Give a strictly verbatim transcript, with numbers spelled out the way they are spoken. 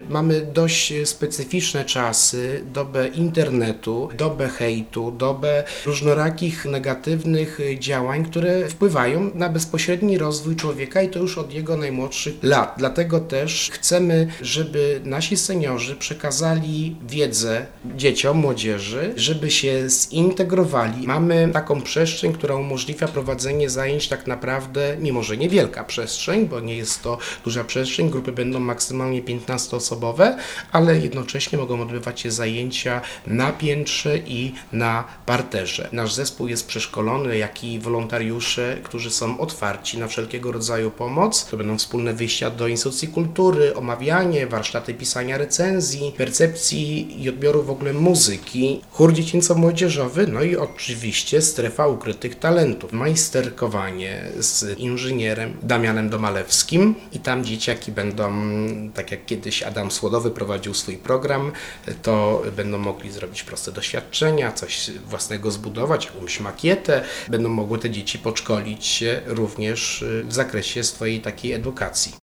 Mamy dość specyficzne czasy, dobę internetu, dobę hejtu, dobę różnorakich negatywnych działań, które wpływają na bezpośredni rozwój człowieka i to już od jego najmłodszych lat. Dlatego też chcemy, żeby nasi seniorzy przekazali wiedzę dzieciom, młodzieży, żeby się zintegrowali. Mamy taką przestrzeń, która umożliwia prowadzenie zajęć tak naprawdę, mimo że niewielka przestrzeń, bo nie jest to duża przestrzeń, grupy będą maksymalnie piętnastoosobowe, ale jednocześnie mogą odbywać się zajęcia na piętrze i na parterze. Nasz zespół jest przeszkolony, jak i wolontariusze, którzy są otwarci na wszelkiego rodzaju pomoc. To będą wspólne wyjścia do instytucji kultury, omawianie, warsztaty pisania recenzji, percepcji i odbioru w ogóle muzyki, chór dziecięco-młodzieżowy, no i oczywiście strefa ukrytych talentów. Majsterkowanie z inżynierem Damianem Domalewskim i tam dzieciaki będą, tak jak kiedyś Adam Słodowy prowadził swój program, to będą mogli zrobić proste doświadczenia, coś własnego zbudować, jakąś makietę. Będą mogły te dzieci podszkolić się również w zakresie swojej takiej edukacji.